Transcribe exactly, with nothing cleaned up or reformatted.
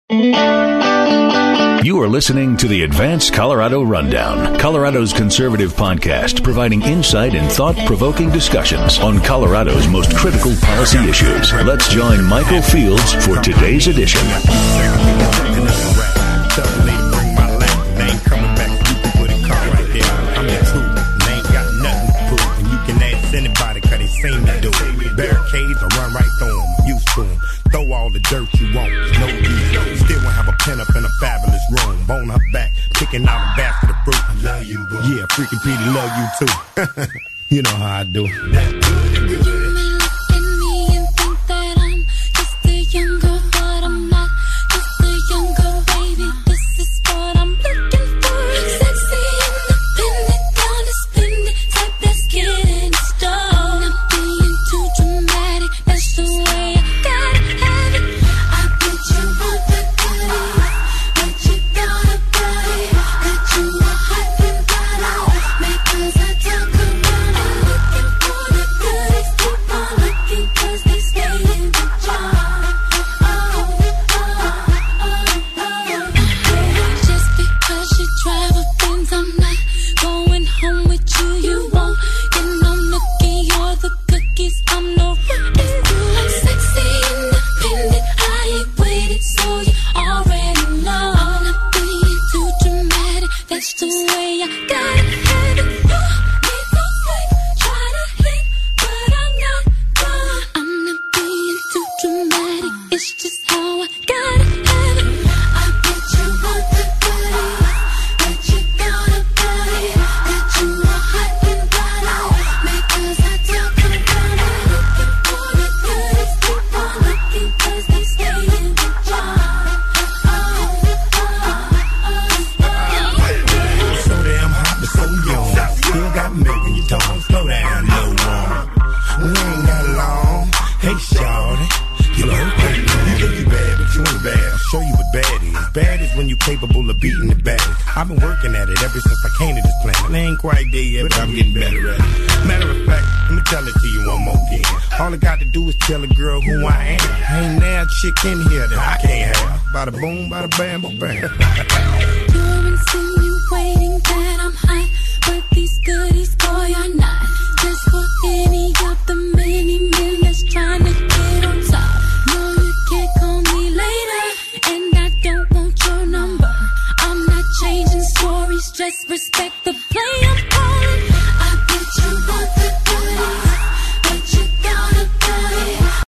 You are listening to the Advanced Colorado Rundown, Colorado's conservative podcast, providing insight and thought-provoking discussions on Colorado's most critical policy issues. Let's join Michael Fields for today's edition. Barricades, I run right through them, used to them. Throw all the dirt you want, no use. Still won't have a pen up in a fabulous room. Bone her back, picking out a basket of fruit. I love you, bro. Yeah, freaking Petey, love you too. You know how I do. That good, good. I've been working at it ever since I came to this planet. I ain't quite there yet, but I'm getting better at it. Matter of fact, let me tell it to you one more again. All I got to do is tell a girl who I am. Ain't now a chick in here that I can't have. Bada boom, bada bam, bada bam. You're insinuating that I'm hot, but these goodies, boy, are not. Just for any of the many men that's trying to get on top. No, you can't call me later, and I don't want your number. I'm not changing stories, just respect